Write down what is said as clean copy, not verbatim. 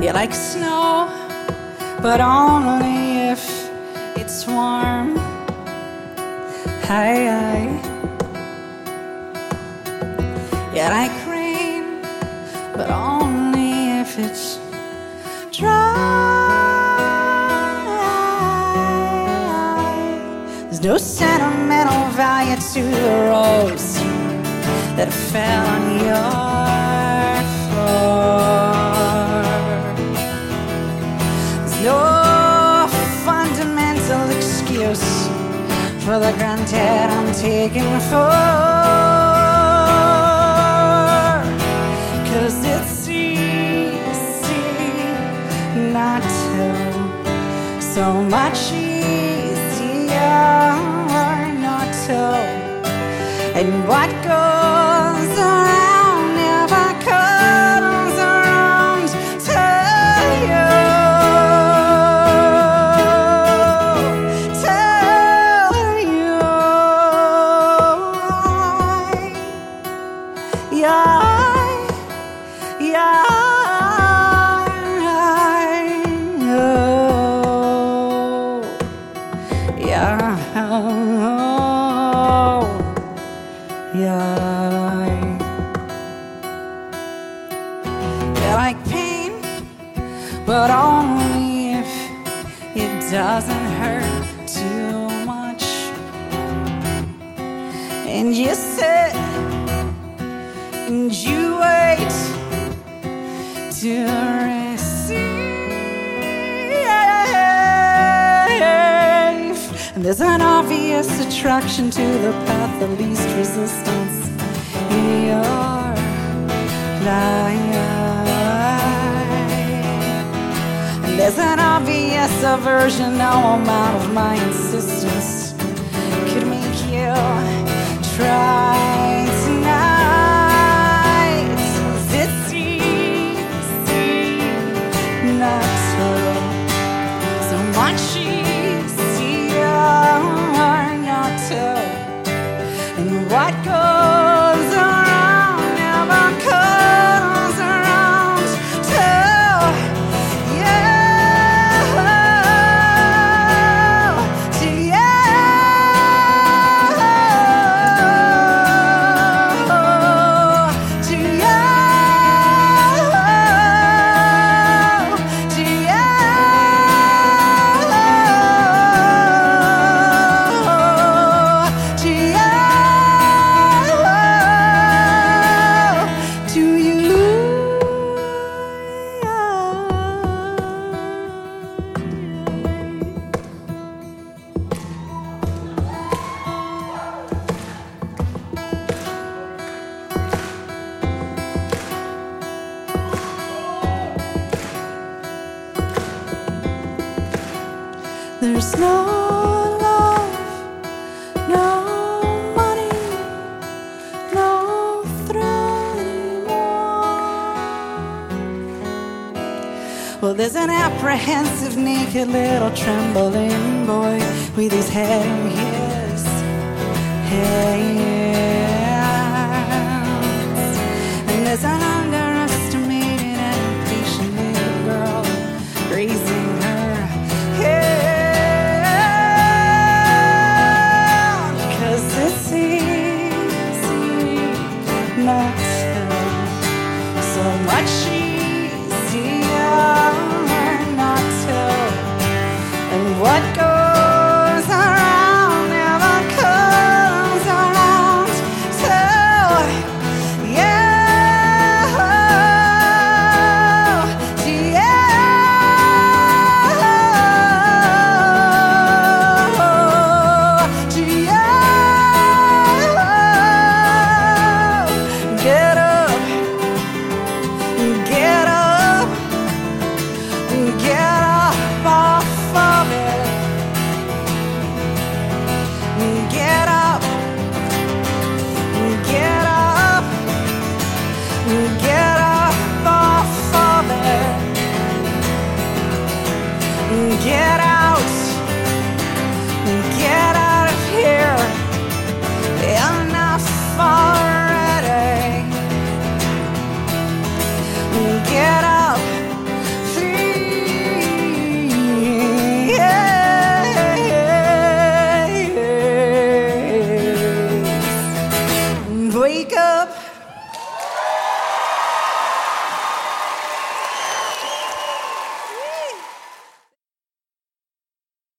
You like snow, but only if it's warm. Hey. You like rain, but only if it's dry. There's no sentimental value to the rose that fell on your floor. There's no fundamental excuse for the granted I'm taking for. 'Cause it's easy not to, so much easier not to. And what goes around never comes around to you. You like pain, but only if it doesn't hurt too much. And you sit and you wait to receive. And there's an obvious attraction to the path of least resistance in your life. And there's an obvious aversion, no amount of my insistence could make you try tonight. 'Cause it's easy not to, so much easier not to. And what goes around never comes around to you. To you. To you. To you. There's no love, no money, no thrill anymore. Well, there's an apprehensive, naked little trembling boy with his head in his hands. And there's an underestimated and impatient little girl raising her head. Not so much easier not to. And what goes